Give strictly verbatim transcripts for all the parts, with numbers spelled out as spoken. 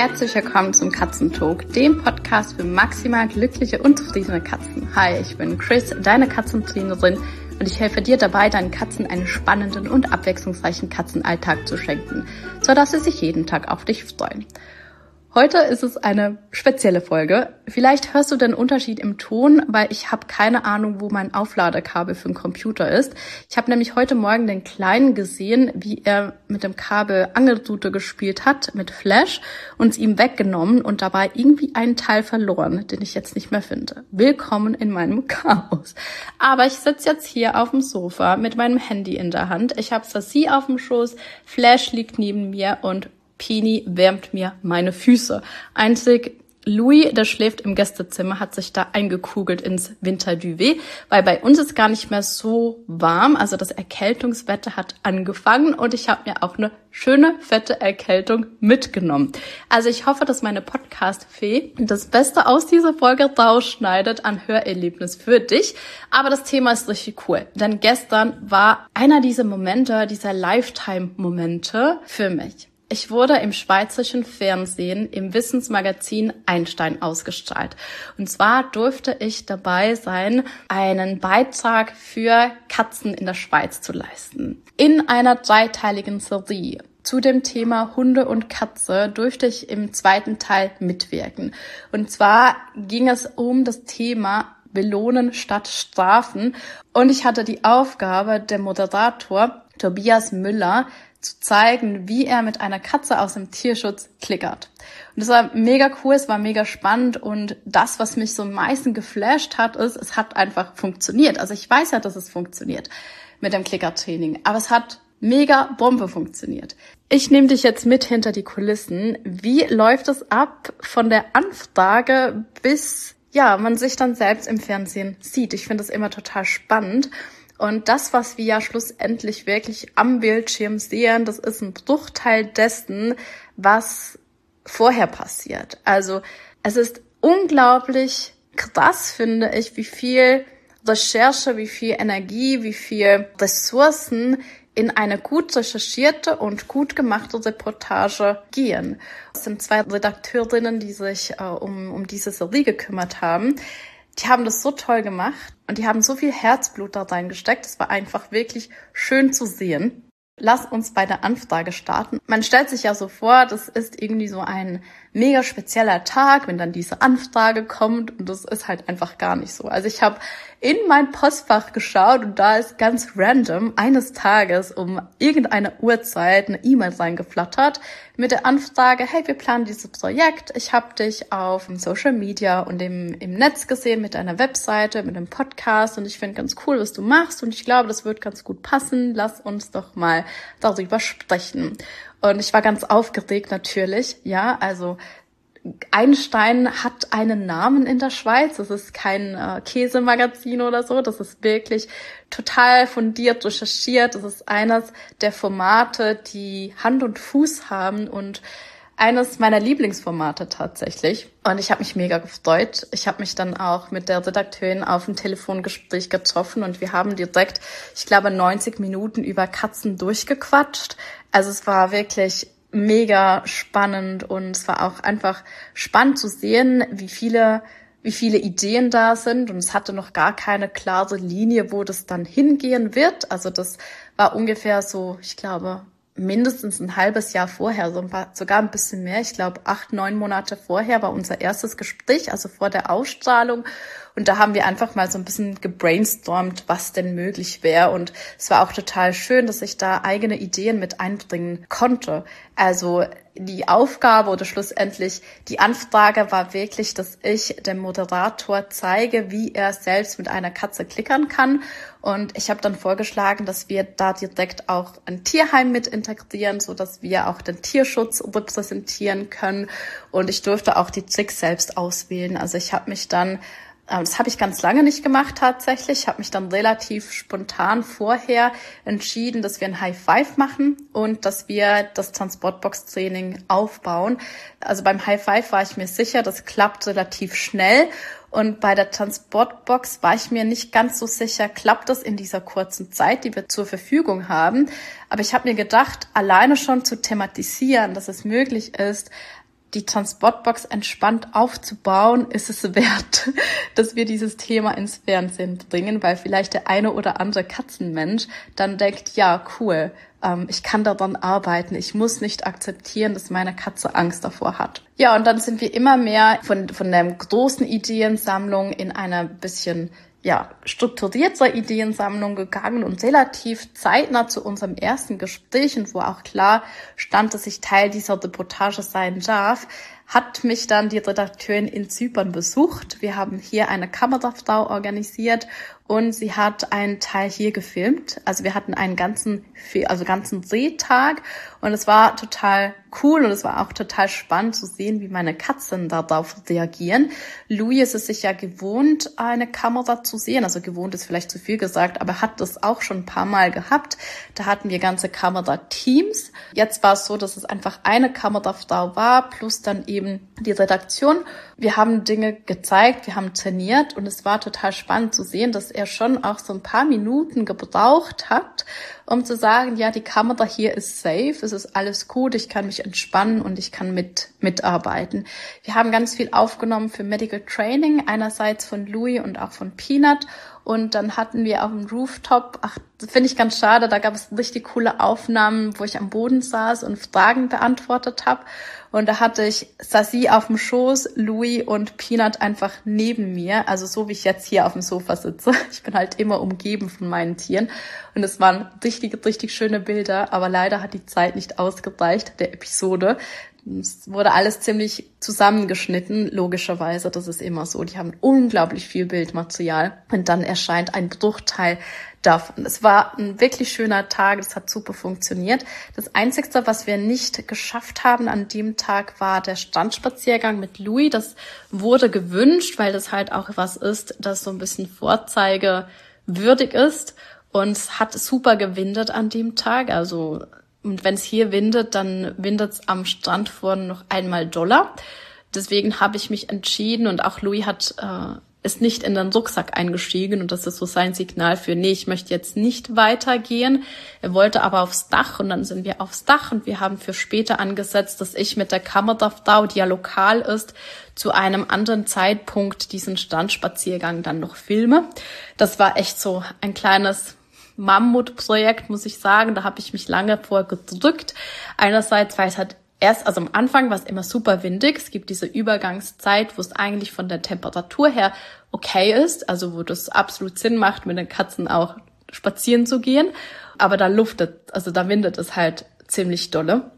Herzlich willkommen zum Katzentalk, dem Podcast für maximal glückliche und zufriedene Katzen. Hi, ich bin Chris, deine Katzentrainerin, und ich helfe dir dabei, deinen Katzen einen spannenden und abwechslungsreichen Katzenalltag zu schenken, sodass sie sich jeden Tag auf dich freuen. Heute ist es eine spezielle Folge. Vielleicht hörst du den Unterschied im Ton, weil ich habe keine Ahnung, wo mein Aufladekabel für den Computer ist. Ich habe nämlich heute Morgen den Kleinen gesehen, wie er mit dem Kabel Angelrute gespielt hat, mit Flash, und es ihm weggenommen und dabei irgendwie einen Teil verloren, den ich jetzt nicht mehr finde. Willkommen in meinem Chaos. Aber ich sitze jetzt hier auf dem Sofa mit meinem Handy in der Hand. Ich habe Sassy auf dem Schoß, Flash liegt neben mir und Pini wärmt mir meine Füße. Einzig Louis, der schläft im Gästezimmer, hat sich da eingekugelt ins Winterduvet, weil bei uns ist gar nicht mehr so warm. Also das Erkältungswetter hat angefangen und ich habe mir auch eine schöne, fette Erkältung mitgenommen. Also ich hoffe, dass meine Podcast-Fee das Beste aus dieser Folge rausschneidet an Hörerlebnis für dich. Aber das Thema ist richtig cool, denn gestern war einer dieser Momente, dieser Lifetime-Momente für mich. Ich wurde im schweizerischen Fernsehen im Wissensmagazin Einstein ausgestrahlt. Und zwar durfte ich dabei sein, einen Beitrag für Katzen in der Schweiz zu leisten. In einer dreiteiligen Serie zu dem Thema Hunde und Katze durfte ich im zweiten Teil mitwirken. Und zwar ging es um das Thema Belohnen statt Strafen. Und ich hatte die Aufgabe, der Moderator Tobias Müller zu zeigen, wie er mit einer Katze aus dem Tierschutz klickert. Und das war mega cool, es war mega spannend, und das, was mich so am meisten geflasht hat, ist, es hat einfach funktioniert. Also ich weiß ja, dass es funktioniert mit dem Klickertraining, aber es hat mega Bombe funktioniert. Ich nehme dich jetzt mit hinter die Kulissen. Wie läuft es ab von der Anfrage bis, ja, man sich dann selbst im Fernsehen sieht? Ich finde das immer total spannend. Und das, was wir ja schlussendlich wirklich am Bildschirm sehen, das ist ein Bruchteil dessen, was vorher passiert. Also es ist unglaublich krass, finde ich, wie viel Recherche, wie viel Energie, wie viel Ressourcen in eine gut recherchierte und gut gemachte Reportage gehen. Es sind zwei Redakteurinnen, die sich äh, um, um diese Serie gekümmert haben. Die haben das so toll gemacht und die haben so viel Herzblut da reingesteckt. Es war einfach wirklich schön zu sehen. Lass uns bei der Anfrage starten. Man stellt sich ja so vor, das ist irgendwie so ein mega spezieller Tag, wenn dann diese Anfrage kommt, und das ist halt einfach gar nicht so. Also ich habe in mein Postfach geschaut und da ist ganz random eines Tages um irgendeine Uhrzeit eine E-Mail reingeflattert mit der Anfrage: hey, wir planen dieses Projekt, ich habe dich auf Social Media und im, im Netz gesehen mit einer Webseite, mit einem Podcast, und ich finde ganz cool, was du machst, und ich glaube, das wird ganz gut passen, lass uns doch mal darüber sprechen. Und ich war ganz aufgeregt natürlich, ja, also Einstein hat einen Namen in der Schweiz. Das ist kein äh, Käsemagazin oder so. Das ist wirklich total fundiert, recherchiert. Das ist eines der Formate, die Hand und Fuß haben und eines meiner Lieblingsformate tatsächlich. Und ich habe mich mega gefreut. Ich habe mich dann auch mit der Redakteurin auf ein Telefongespräch getroffen und wir haben direkt, ich glaube, neunzig Minuten über Katzen durchgequatscht. Also es war wirklich mega spannend, und es war auch einfach spannend zu sehen, wie viele wie viele Ideen da sind, und es hatte noch gar keine klare Linie, wo das dann hingehen wird. Also das war ungefähr so, ich glaube, mindestens ein halbes Jahr vorher, so ein paar, sogar ein bisschen mehr. Ich glaube, acht, neun Monate vorher war unser erstes Gespräch, also vor der Ausstrahlung. Und da haben wir einfach mal so ein bisschen gebrainstormt, was denn möglich wäre. Und es war auch total schön, dass ich da eigene Ideen mit einbringen konnte. Also die Aufgabe oder schlussendlich die Anfrage war wirklich, dass ich dem Moderator zeige, wie er selbst mit einer Katze klickern kann. Und ich habe dann vorgeschlagen, dass wir da direkt auch ein Tierheim mit integrieren, so dass wir auch den Tierschutz repräsentieren können. Und ich durfte auch die Tricks selbst auswählen. Also ich habe mich dann Das habe ich ganz lange nicht gemacht tatsächlich. Ich habe mich dann relativ spontan vorher entschieden, dass wir ein High Five machen und dass wir das Transportbox-Training aufbauen. Also beim High Five war ich mir sicher, das klappt relativ schnell. Und bei der Transportbox war ich mir nicht ganz so sicher, klappt das in dieser kurzen Zeit, die wir zur Verfügung haben. Aber ich habe mir gedacht, alleine schon zu thematisieren, dass es möglich ist, die Transportbox entspannt aufzubauen, ist es wert, dass wir dieses Thema ins Fernsehen bringen, weil vielleicht der eine oder andere Katzenmensch dann denkt, ja, cool, ähm, ich kann daran arbeiten, ich muss nicht akzeptieren, dass meine Katze Angst davor hat. Ja, und dann sind wir immer mehr von, von der großen Ideensammlung in einer bisschen ja, strukturierter Ideensammlung gegangen und relativ zeitnah zu unserem ersten Gespräch, und wo auch klar stand, dass ich Teil dieser Reportage sein darf, hat mich dann die Redakteurin in Zypern besucht. Wir haben hier eine Kamerafrau organisiert und sie hat einen Teil hier gefilmt. Also wir hatten einen ganzen, also ganzen Drehtag und es war total cool und es war auch total spannend zu sehen, wie meine Katzen darauf reagieren. Louis ist es sich ja gewohnt, eine Kamera zu sehen. Also gewohnt ist vielleicht zu viel gesagt, aber hat das auch schon ein paar Mal gehabt. Da hatten wir ganze Kamerateams. Jetzt war es so, dass es einfach eine Kamerafrau war, plus dann eben die Redaktion. Wir haben Dinge gezeigt, wir haben trainiert und es war total spannend zu sehen, dass er schon auch so ein paar Minuten gebraucht hat, um zu sagen, ja, die Kamera hier ist safe, es ist alles gut, ich kann mich entspannen und ich kann mit mitarbeiten. Wir haben ganz viel aufgenommen für Medical Training, einerseits von Louis und auch von Peanut. Und dann hatten wir auf dem Rooftop, ach, das finde ich ganz schade, da gab es richtig coole Aufnahmen, wo ich am Boden saß und Fragen beantwortet habe. Und da hatte ich Sassy auf dem Schoß, Louis und Peanut einfach neben mir, also so wie ich jetzt hier auf dem Sofa sitze. Ich bin halt immer umgeben von meinen Tieren. Und es waren richtig, richtig schöne Bilder, aber leider hat die Zeit nicht ausgereicht der Episode. Es wurde alles ziemlich zusammengeschnitten, logischerweise, das ist immer so. Die haben unglaublich viel Bildmaterial und dann erscheint ein Bruchteil davon. Es war ein wirklich schöner Tag, es hat super funktioniert. Das Einzige, was wir nicht geschafft haben an dem Tag, war der Strandspaziergang mit Louis. Das wurde gewünscht, weil das halt auch was ist, das so ein bisschen vorzeigewürdig ist. Und es hat super gewindet an dem Tag, also und wenn es hier windet, dann windet es am Strand vorne noch einmal doller. Deswegen habe ich mich entschieden und auch Louis hat äh, ist nicht in den Rucksack eingestiegen und das ist so sein Signal für, nee, ich möchte jetzt nicht weitergehen. Er wollte aber aufs Dach und dann sind wir aufs Dach und wir haben für später angesetzt, dass ich mit der Kamerafrau, die ja lokal ist, zu einem anderen Zeitpunkt diesen Strandspaziergang dann noch filme. Das war echt so ein kleines Mammutprojekt, muss ich sagen. Da habe ich mich lange vorgedrückt. Einerseits, weil es halt erst, also am Anfang war es immer super windig. Es gibt diese Übergangszeit, wo es eigentlich von der Temperatur her okay ist, also wo das absolut Sinn macht, mit den Katzen auch spazieren zu gehen. Aber da luftet, also da windet es halt ziemlich dolle.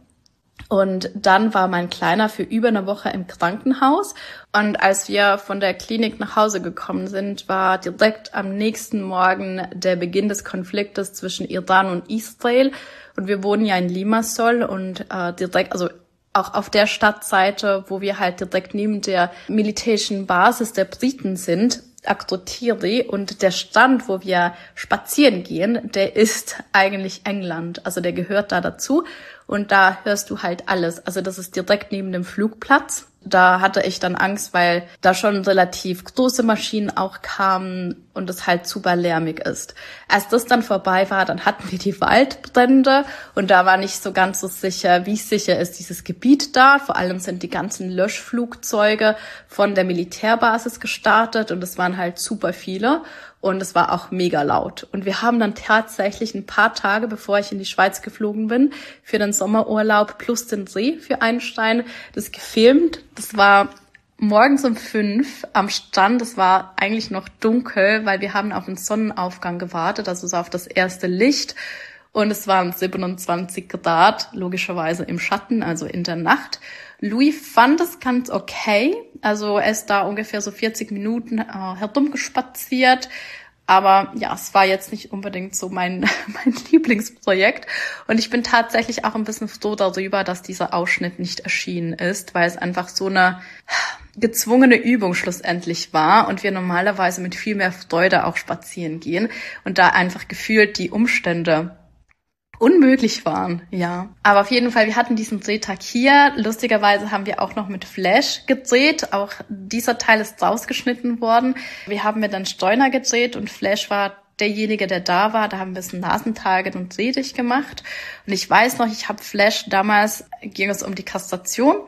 Und dann war mein Kleiner für über eine Woche im Krankenhaus. Und als wir von der Klinik nach Hause gekommen sind, war direkt am nächsten Morgen der Beginn des Konfliktes zwischen Iran und Israel. Und wir wohnen ja in Limassol und äh, direkt, also auch auf der Stadtseite, wo wir halt direkt neben der militärischen Basis der Briten sind, Akrotiri, und der Strand, wo wir spazieren gehen, der ist eigentlich England, also der gehört da dazu und da hörst du halt alles, also das ist direkt neben dem Flugplatz. Da hatte ich dann Angst, weil da schon relativ große Maschinen auch kamen und es halt super lärmig ist. Als das dann vorbei war, dann hatten wir die Waldbrände und da war nicht so ganz so sicher, wie sicher ist dieses Gebiet da. Vor allem sind die ganzen Löschflugzeuge von der Militärbasis gestartet und es waren halt super viele. Und es war auch mega laut. Und wir haben dann tatsächlich ein paar Tage, bevor ich in die Schweiz geflogen bin, für den Sommerurlaub plus den See für Einstein, das gefilmt. Das war morgens um fünf am Strand. Es war eigentlich noch dunkel, weil wir haben auf den Sonnenaufgang gewartet, also so auf das erste Licht. Und es waren siebenundzwanzig Grad, logischerweise im Schatten, also in der Nacht. Louis fand es ganz okay. Also er ist da ungefähr so vierzig Minuten äh, herumgespaziert. Aber ja, es war jetzt nicht unbedingt so mein, mein Lieblingsprojekt. Und ich bin tatsächlich auch ein bisschen froh darüber, dass dieser Ausschnitt nicht erschienen ist, weil es einfach so eine gezwungene Übung schlussendlich war und wir normalerweise mit viel mehr Freude auch spazieren gehen und da einfach gefühlt die Umstände unmöglich waren, ja. Aber auf jeden Fall, wir hatten diesen Drehtag hier. Lustigerweise haben wir auch noch mit Flash gedreht. Auch dieser Teil ist rausgeschnitten worden. Wir haben mit einem Steuner gedreht und Flash war derjenige, der da war. Da haben wir ein bisschen Nasentarget und Drehdicht gemacht. Und ich weiß noch, ich habe Flash, damals ging es um die Kastration.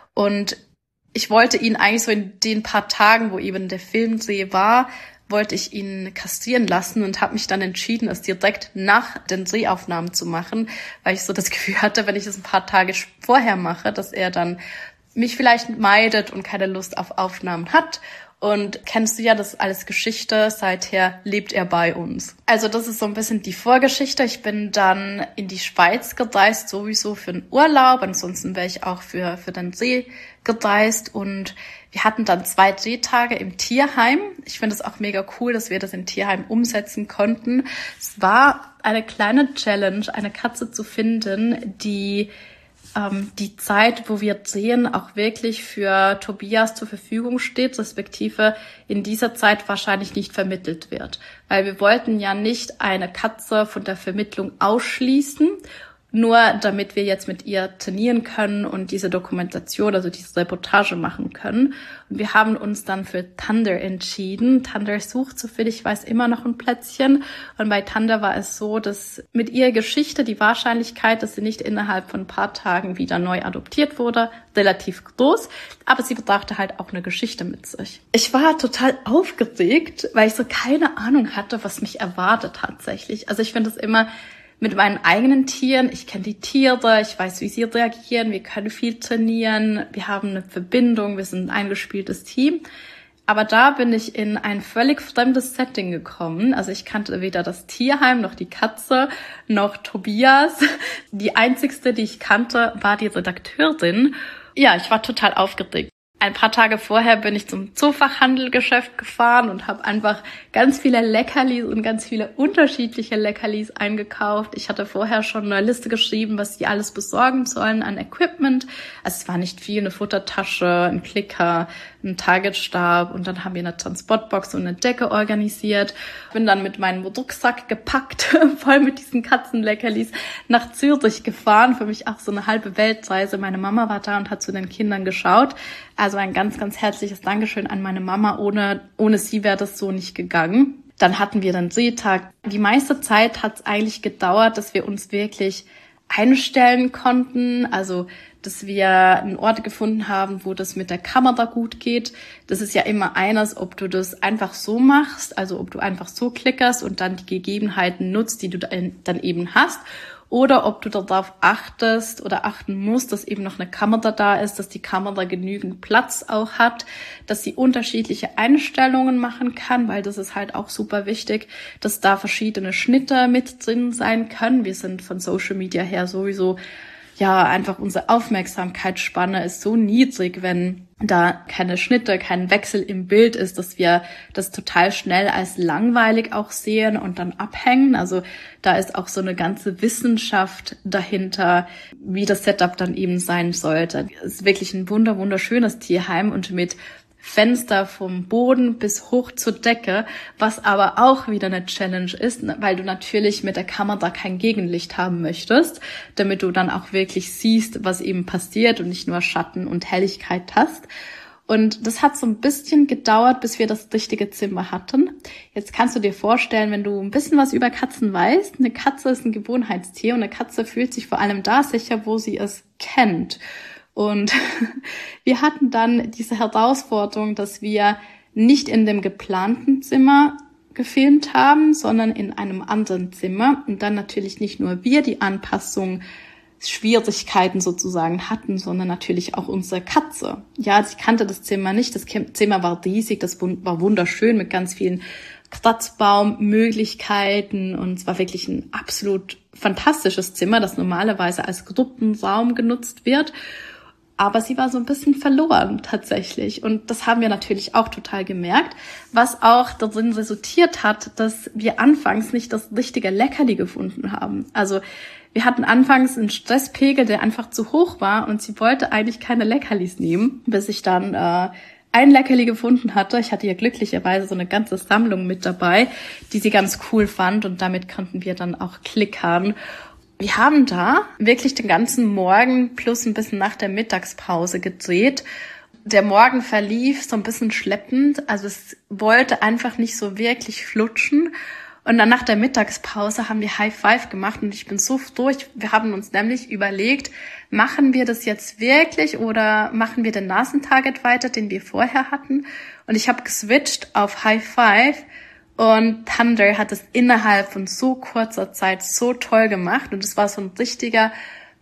Und ich wollte ihn eigentlich so in den paar Tagen, wo eben der Filmdreh war, wollte ich ihn kastrieren lassen und habe mich dann entschieden, es direkt nach den Drehaufnahmen zu machen, weil ich so das Gefühl hatte, wenn ich es ein paar Tage vorher mache, dass er dann mich vielleicht meidet und keine Lust auf Aufnahmen hat. Und kennst du ja, das ist alles Geschichte, seither lebt er bei uns. Also das ist so ein bisschen die Vorgeschichte. Ich bin dann in die Schweiz gereist, sowieso für einen Urlaub. Ansonsten wäre ich auch für für den See gereist. Und wir hatten dann zwei Drehtage im Tierheim. Ich finde es auch mega cool, dass wir das im Tierheim umsetzen konnten. Es war eine kleine Challenge, eine Katze zu finden, die die Zeit, wo wir drehen, auch wirklich für Tobias zur Verfügung steht, respektive in dieser Zeit wahrscheinlich nicht vermittelt wird. Weil wir wollten ja nicht eine Katze von der Vermittlung ausschließen, nur damit wir jetzt mit ihr trainieren können und diese Dokumentation, also diese Reportage machen können. Und wir haben uns dann für Thunder entschieden. Thunder sucht, soviel ich weiß, immer noch ein Plätzchen. Und bei Thunder war es so, dass mit ihrer Geschichte die Wahrscheinlichkeit, dass sie nicht innerhalb von ein paar Tagen wieder neu adoptiert wurde, relativ groß. Aber sie brachte halt auch eine Geschichte mit sich. Ich war total aufgeregt, weil ich so keine Ahnung hatte, was mich erwartet tatsächlich. Also ich finde es immer mit meinen eigenen Tieren, ich kenne die Tiere, ich weiß, wie sie reagieren, wir können viel trainieren, wir haben eine Verbindung, wir sind ein eingespieltes Team. Aber da bin ich in ein völlig fremdes Setting gekommen. Also ich kannte weder das Tierheim, noch die Katze, noch Tobias. Die einzigste, die ich kannte, war die Redakteurin. Ja, ich war total aufgeregt. Ein paar Tage vorher bin ich zum Zoofachhandelgeschäft gefahren und habe einfach ganz viele Leckerlis und ganz viele unterschiedliche Leckerlis eingekauft. Ich hatte vorher schon eine Liste geschrieben, was die alles besorgen sollen an Equipment. Also es war nicht viel, eine Futtertasche, ein Klicker, ein Targetstab und dann haben wir eine Transportbox und eine Decke organisiert. Bin dann mit meinem Rucksack gepackt, voll mit diesen Katzenleckerlis, nach Zürich gefahren. Für mich auch so eine halbe Weltreise. Meine Mama war da und hat zu den Kindern geschaut. Also ein ganz, ganz herzliches Dankeschön an meine Mama. Ohne, ohne sie wäre das so nicht gegangen. Dann hatten wir den Drehtag. Die meiste Zeit hat es eigentlich gedauert, dass wir uns wirklich einstellen konnten. Also, dass wir einen Ort gefunden haben, wo das mit der Kamera gut geht. Das ist ja immer eines, ob du das einfach so machst, also ob du einfach so klickerst und dann die Gegebenheiten nutzt, die du dann eben hast. Oder ob du darauf achtest oder achten musst, dass eben noch eine Kamera da ist, dass die Kamera genügend Platz auch hat, dass sie unterschiedliche Einstellungen machen kann, weil das ist halt auch super wichtig, dass da verschiedene Schnitte mit drin sein können. Wir sind von Social Media her sowieso, ja, einfach unsere Aufmerksamkeitsspanne ist so niedrig, wenn da keine Schnitte, kein Wechsel im Bild ist, dass wir das total schnell als langweilig auch sehen und dann abhängen. Also da ist auch so eine ganze Wissenschaft dahinter, wie das Setup dann eben sein sollte. Es ist wirklich ein wunder wunderschönes Tierheim und mit Fenster vom Boden bis hoch zur Decke, was aber auch wieder eine Challenge ist, weil du natürlich mit der Kamera kein Gegenlicht haben möchtest, damit du dann auch wirklich siehst, was eben passiert und nicht nur Schatten und Helligkeit hast. Und das hat so ein bisschen gedauert, bis wir das richtige Zimmer hatten. Jetzt kannst du dir vorstellen, wenn du ein bisschen was über Katzen weißt, eine Katze ist ein Gewohnheitstier und eine Katze fühlt sich vor allem da sicher, wo sie es kennt. Und wir hatten dann diese Herausforderung, dass wir nicht in dem geplanten Zimmer gefilmt haben, sondern in einem anderen Zimmer. Und dann natürlich nicht nur wir die Anpassung, Schwierigkeiten sozusagen hatten, sondern natürlich auch unsere Katze. Ja, sie kannte das Zimmer nicht. Das Zimmer war riesig, das war wunderschön mit ganz vielen Kratzbaummöglichkeiten und es war wirklich ein absolut fantastisches Zimmer, das normalerweise als Gruppenraum genutzt wird. Aber sie war so ein bisschen verloren tatsächlich. Und das haben wir natürlich auch total gemerkt, was auch darin resultiert hat, dass wir anfangs nicht das richtige Leckerli gefunden haben. Also wir hatten anfangs einen Stresspegel, der einfach zu hoch war und sie wollte eigentlich keine Leckerlis nehmen, bis ich dann äh, ein Leckerli gefunden hatte. Ich hatte ja glücklicherweise so eine ganze Sammlung mit dabei, die sie ganz cool fand und damit konnten wir dann auch klickern. Wir haben da wirklich den ganzen Morgen plus ein bisschen nach der Mittagspause gedreht. Der Morgen verlief so ein bisschen schleppend, also es wollte einfach nicht so wirklich flutschen. Und dann nach der Mittagspause haben wir High Five gemacht und ich bin so durch. Wir haben uns nämlich überlegt, machen wir das jetzt wirklich oder machen wir den Nasentarget weiter, den wir vorher hatten? Und ich habe geswitcht auf High Five und Thunder hat es innerhalb von so kurzer Zeit so toll gemacht und es war so ein richtiger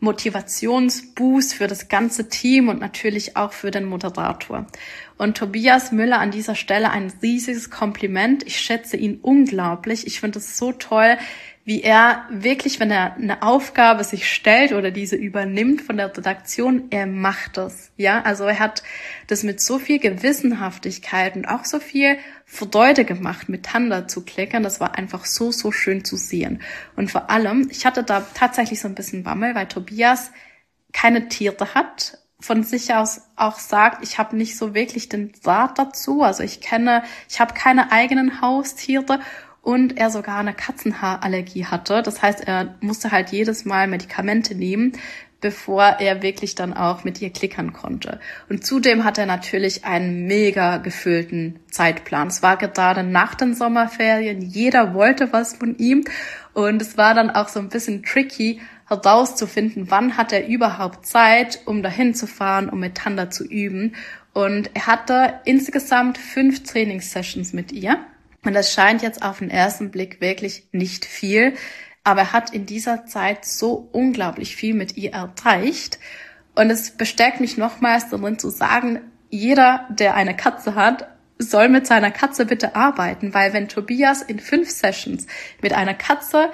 Motivationsboost für das ganze Team und natürlich auch für den Moderator. Und Tobias Müller an dieser Stelle ein riesiges Kompliment. Ich schätze ihn unglaublich. Ich finde es so toll, wie er wirklich, wenn er eine Aufgabe sich stellt oder diese übernimmt von der Redaktion, er macht das. Ja, also er hat das mit so viel Gewissenhaftigkeit und auch so viel Freude gemacht, mit Thunder zu klickern. Das war einfach so, so schön zu sehen. Und vor allem, ich hatte da tatsächlich so ein bisschen Bammel, weil Tobias keine Tiere hat, von sich aus auch sagt, ich habe nicht so wirklich den Draht dazu. Also ich kenne, ich habe keine eigenen Haustiere. Und er sogar eine Katzenhaarallergie hatte. Das heißt, er musste halt jedes Mal Medikamente nehmen, bevor er wirklich dann auch mit ihr klickern konnte. Und zudem hat er natürlich einen mega gefüllten Zeitplan. Es war gerade nach den Sommerferien, jeder wollte was von ihm. Und es war dann auch so ein bisschen tricky, herauszufinden, wann hat er überhaupt Zeit, um dahin zu fahren, um mit Thunder zu üben. Und er hatte insgesamt fünf Trainingssessions mit ihr. Und das scheint jetzt auf den ersten Blick wirklich nicht viel, aber er hat in dieser Zeit so unglaublich viel mit ihr erreicht. Und es bestärkt mich nochmals darin zu sagen, jeder, der eine Katze hat, soll mit seiner Katze bitte arbeiten, weil wenn Tobias in fünf Sessions mit einer Katze,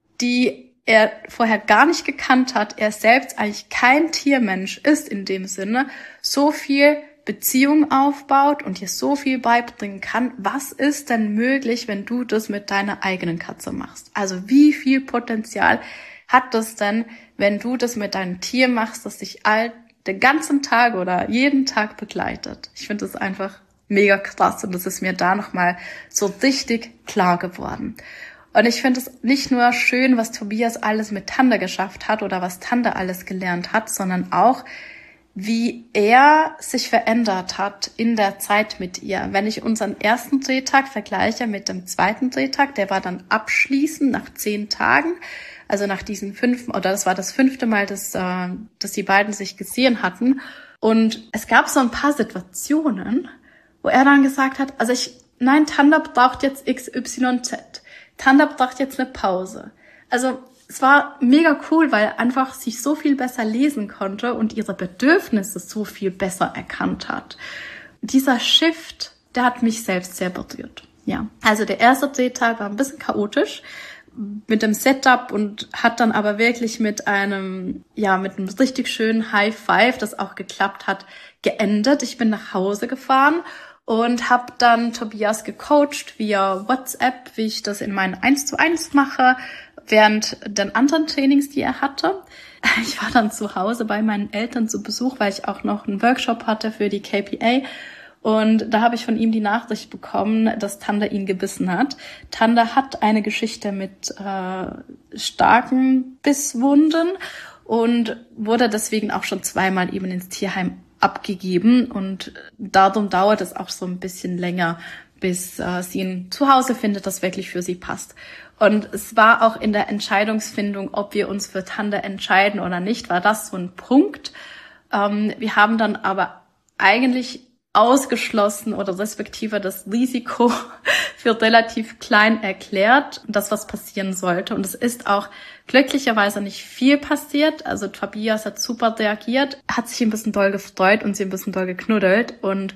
die er vorher gar nicht gekannt hat, er selbst eigentlich kein Tiermensch ist in dem Sinne, so viel Beziehung aufbaut und dir so viel beibringen kann, was ist denn möglich, wenn du das mit deiner eigenen Katze machst? Also wie viel Potenzial hat das denn, wenn du das mit deinem Tier machst, das dich all den ganzen Tag oder jeden Tag begleitet? Ich finde das einfach mega krass und das ist mir da nochmal so richtig klar geworden. Und ich finde es nicht nur schön, was Tobias alles mit Thunder geschafft hat oder was Thunder alles gelernt hat, sondern auch, wie er sich verändert hat in der Zeit mit ihr. Wenn ich unseren ersten Drehtag vergleiche mit dem zweiten Drehtag, der war dann abschließend nach zehn Tagen, also nach diesen fünf, oder das war das fünfte Mal, dass, äh, dass die beiden sich gesehen hatten. Und es gab so ein paar Situationen, wo er dann gesagt hat, also ich, nein, Thunder braucht jetzt X Y Z. Thunder braucht jetzt eine Pause. Also es war mega cool, weil er einfach sich so viel besser lesen konnte und ihre Bedürfnisse so viel besser erkannt hat. Dieser Shift, der hat mich selbst sehr berührt. Ja, also der erste Drehtag war ein bisschen chaotisch mit dem Setup und hat dann aber wirklich mit einem, ja, mit einem richtig schönen High Five, das auch geklappt hat, geendet. Ich bin nach Hause gefahren und habe dann Tobias gecoacht via WhatsApp, wie ich das in meinen eins zu eins mache, während den anderen Trainings, die er hatte. Ich war dann zu Hause bei meinen Eltern zu Besuch, weil ich auch noch einen Workshop hatte für die K P A. Und da habe ich von ihm die Nachricht bekommen, dass Thunder ihn gebissen hat. Thunder hat eine Geschichte mit äh, starken Bisswunden und wurde deswegen auch schon zweimal eben ins Tierheim abgegeben. Und darum dauert es auch so ein bisschen länger, bis äh, sie ein Zuhause findet, das wirklich für sie passt. Und es war auch in der Entscheidungsfindung, ob wir uns für Thunder entscheiden oder nicht, war das so ein Punkt. Ähm, wir haben dann aber eigentlich ausgeschlossen oder respektive das Risiko für relativ klein erklärt, das was passieren sollte. Und es ist auch glücklicherweise nicht viel passiert. Also Tobias hat super reagiert, hat sich ein bisschen doll gefreut und sie ein bisschen doll geknuddelt und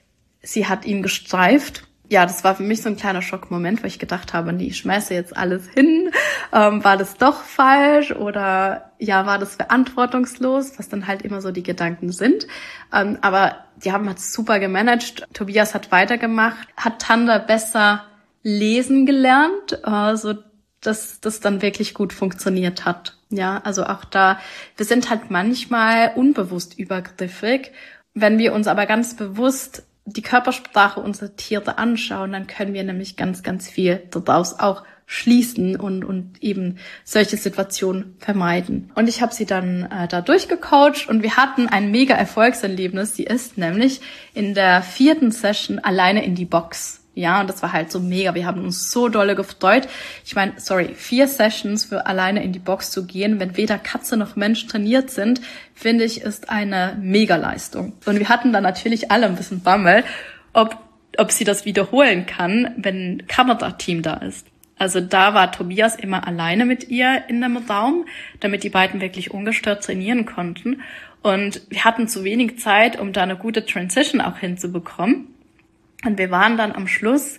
sie hat ihn gestreift. Ja, das war für mich so ein kleiner Schockmoment, weil ich gedacht habe, nee, ich schmeiße jetzt alles hin. Ähm, war das doch falsch oder ja, war das verantwortungslos, was dann halt immer so die Gedanken sind. Ähm, aber die haben es super gemanagt. Tobias hat weitergemacht, hat Thunder besser lesen gelernt, äh, so dass das dann wirklich gut funktioniert hat. Ja, also auch da, wir sind halt manchmal unbewusst übergriffig. Wenn wir uns aber ganz bewusst die Körpersprache unserer Tiere anschauen, dann können wir nämlich ganz, ganz viel daraus auch schließen und und eben solche Situationen vermeiden. Und ich habe sie dann äh, da durchgecoacht und wir hatten ein mega Erfolgserlebnis. Sie ist nämlich in der vierten Session alleine in die Box. Ja, und das war halt so mega. Wir haben uns so dolle gefreut. Ich meine, sorry, vier Sessions für alleine in die Box zu gehen, wenn weder Katze noch Mensch trainiert sind, finde ich, ist eine Mega-Leistung. Und wir hatten dann natürlich alle ein bisschen Bammel, ob, ob sie das wiederholen kann, wenn Kamerateam da ist. Also da war Tobias immer alleine mit ihr in dem Raum, damit die beiden wirklich ungestört trainieren konnten. Und wir hatten zu wenig Zeit, um da eine gute Transition auch hinzubekommen. Und wir waren dann am Schluss,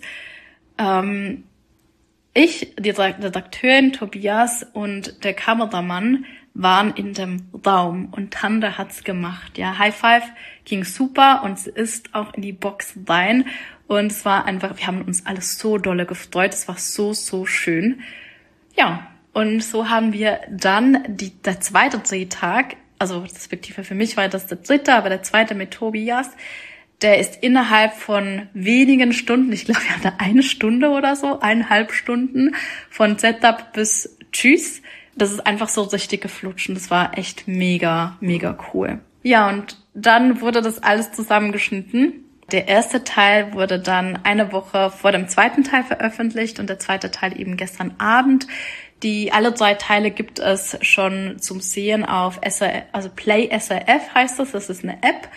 ähm, ich, die Redakteurin, Tobias und der Kameramann waren in dem Raum und Tante hat's gemacht. Ja, High Five ging super und sie ist auch in die Box rein und es war einfach, wir haben uns alles so dolle gefreut, es war so, so schön. Ja, und so haben wir dann die, der zweite Drehtag, also respektive für mich war das der dritte, aber der zweite mit Tobias, der ist innerhalb von wenigen Stunden, ich glaube, wir hatten eine Stunde oder so, eineinhalb Stunden von Setup bis Tschüss. Das ist einfach so richtig geflutscht und das war echt mega, mega cool. Ja, und dann wurde das alles zusammengeschnitten. Der erste Teil wurde dann eine Woche vor dem zweiten Teil veröffentlicht und der zweite Teil eben gestern Abend. Die alle drei Teile gibt es schon zum Sehen auf S R F, also Play S R F heißt das, das ist eine App.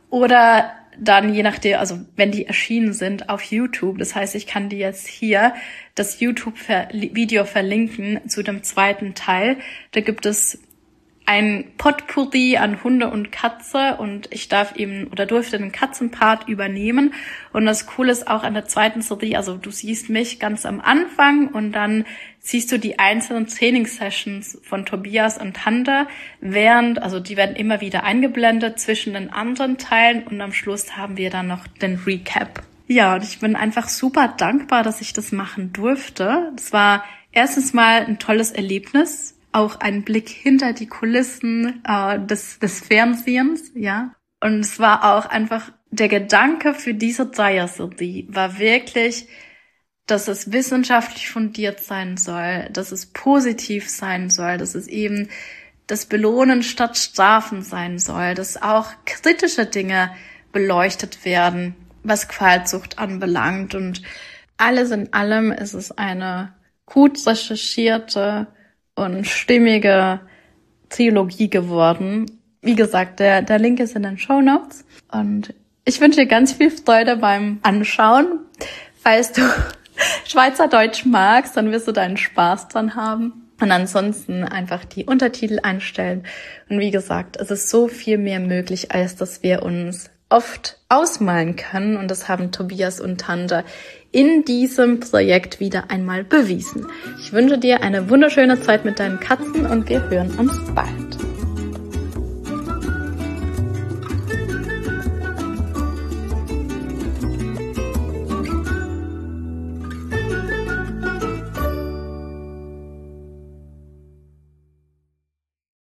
Oder dann je nachdem, also wenn die erschienen sind, auf YouTube. Das heißt, ich kann dir jetzt hier das YouTube-Video verlinken zu dem zweiten Teil. Da gibt es ein Potpourri an Hunde und Katze und ich darf eben oder durfte den Katzenpart übernehmen. Und das Coole ist auch an der zweiten Serie, also du siehst mich ganz am Anfang und dann siehst du die einzelnen Trainingssessions von Tobias und Tante, während, also die werden immer wieder eingeblendet zwischen den anderen Teilen und am Schluss haben wir dann noch den Recap. Ja, und ich bin einfach super dankbar, dass ich das machen durfte. Es war erstens mal ein tolles Erlebnis, auch ein Blick hinter die Kulissen äh, des, des Fernsehens, ja. Und es war auch einfach der Gedanke für diese Dreier-Serie war wirklich, dass es wissenschaftlich fundiert sein soll, dass es positiv sein soll, dass es eben das Belohnen statt Strafen sein soll, dass auch kritische Dinge beleuchtet werden, was Qualzucht anbelangt. Und alles in allem ist es eine gut recherchierte und stimmige Trilogie geworden. Wie gesagt, der, der Link ist in den Shownotes. Und ich wünsche dir ganz viel Freude beim Anschauen. Falls du Schweizerdeutsch magst, dann wirst du deinen Spaß dran haben. Und ansonsten einfach die Untertitel einstellen. Und wie gesagt, es ist so viel mehr möglich, als dass wir uns oft ausmalen können. Und das haben Tobias und Tante in diesem Projekt wieder einmal bewiesen. Ich wünsche dir eine wunderschöne Zeit mit deinen Katzen und wir hören uns bald.